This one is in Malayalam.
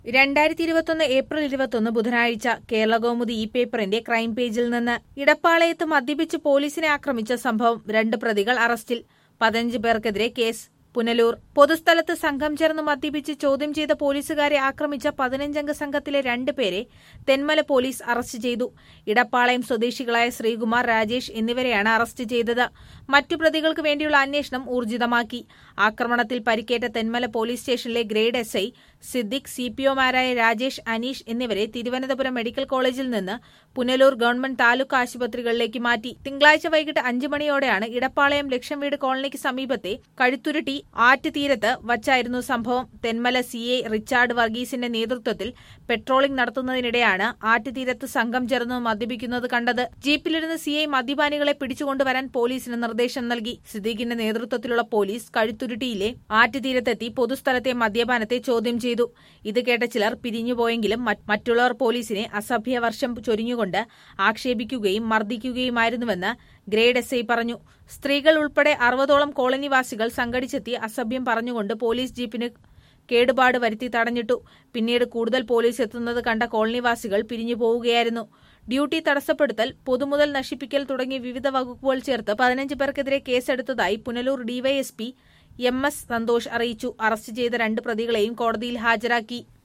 2021 ഏപ്രിൽ 21 ബുധനാഴ്ച കേരളകൗമുദി ഈ പേപ്പറിന്റെ ക്രൈം പേജിൽ നിന്ന് ഇടപ്പാളയത്ത് മദ്യപിച്ച് പോലീസിനെ ആക്രമിച്ച സംഭവം 2 പ്രതികൾ അറസ്റ്റിൽ 15 പേർക്കെതിരെ കേസ് പുനലൂർ പൊതുസ്ഥലത്ത് സംഘം ചേർന്ന് മദ്യപിച്ച് ചോദ്യം ചെയ്ത പോലീസുകാരെ ആക്രമിച്ച 15-അംഗ സംഘത്തിലെ 2 പേരെ തെന്മല പോലീസ് അറസ്റ്റ് ചെയ്തു. ഇടപ്പാളയം സ്വദേശികളായ ശ്രീകുമാർ, രാജേഷ് എന്നിവരെയാണ് അറസ്റ്റ് ചെയ്തത്. മറ്റു പ്രതികൾക്ക് വേണ്ടിയുള്ള അന്വേഷണം ഊർജിതമാക്കി. ആക്രമണത്തിൽ പരിക്കേറ്റ തെന്മല പോലീസ് സ്റ്റേഷനിലെ ഗ്രേഡ് എസ്ഐ സിദ്ദിഖ്, സിപിഒമാരായ രാജേഷ്, അനീഷ് എന്നിവരെ തിരുവനന്തപുരം മെഡിക്കൽ കോളേജിൽ നിന്ന് പുനലൂർ ഗവൺമെന്റ് താലൂക്ക് ആശുപത്രികളിലേക്ക് മാറ്റി. തിങ്കളാഴ്ച വൈകിട്ട് 5 മണിയോടെയാണ് ഇടപ്പാളയം ലക്ഷം വീട് കോളനിക്ക് സമീപത്തെ കഴുത്തുരുട്ടി ആറ്റുതീരത്ത് വച്ചായിരുന്നു സംഭവം. തെന്മല സിഐ റിച്ചാർഡ് വർഗീസിന്റെ നേതൃത്വത്തിൽ പെട്രോളിംഗ് നടത്തുന്നതിനിടെയാണ് ആറ്റുതീരത്ത് സംഘം ചേർന്ന് മദ്യപിക്കുന്നത് കണ്ടത്. ജീപ്പിലിരുന്ന് സിഐ മദ്യപാനികളെ പിടിച്ചുകൊണ്ടുവരാൻ പോലീസിന് നിർദ്ദേശം നൽകി. സിദ്ദീഖിന്റെ നേതൃത്വത്തിലുള്ള പോലീസ് കഴുത്തുരുട്ടിയിലെ ആറ്റുതീരത്തെത്തി പൊതുസ്ഥലത്തെ മദ്യപാനത്തെ ചോദ്യം ചെയ്തു. ഇത് കേട്ട ചിലർ പിരിഞ്ഞുപോയെങ്കിലും മറ്റുള്ളവർ പോലീസിനെ അസഭ്യവർഷം ചൊരിഞ്ഞുകൊണ്ട് ആക്ഷേപിക്കുകയും മർദ്ദിക്കുകയുമായിരുന്നുവെന്ന് ഗ്രേഡ് എസ്ഐ പറഞ്ഞു. സ്ത്രീകൾ ഉൾപ്പെടെ 60ഓളം കോളനിവാസികൾ സംഘടിച്ചെത്തി അസഭ്യം പറഞ്ഞുകൊണ്ട് പോലീസ് ജീപ്പിന് കേടുപാട് വരുത്തി തടഞ്ഞിട്ടു. പിന്നീട് കൂടുതൽ പോലീസ് എത്തുന്നത് കണ്ട കോളനിവാസികൾ പിരിഞ്ഞു പോവുകയായിരുന്നു. ഡ്യൂട്ടി തടസ്സപ്പെടുത്തൽ, പൊതുമുതൽ നശിപ്പിക്കൽ തുടങ്ങിയ വിവിധ വകുപ്പുകൾ ചേർത്ത് 15 പേർക്കെതിരെ കേസെടുത്തതായി പുനലൂർ ഡിവൈഎസ്പി MS സന്തോഷ് അറിയിച്ചു. അറസ്റ്റ് ചെയ്ത 2 പ്രതികളെയും കോടതിയിൽ ഹാജരാക്കി.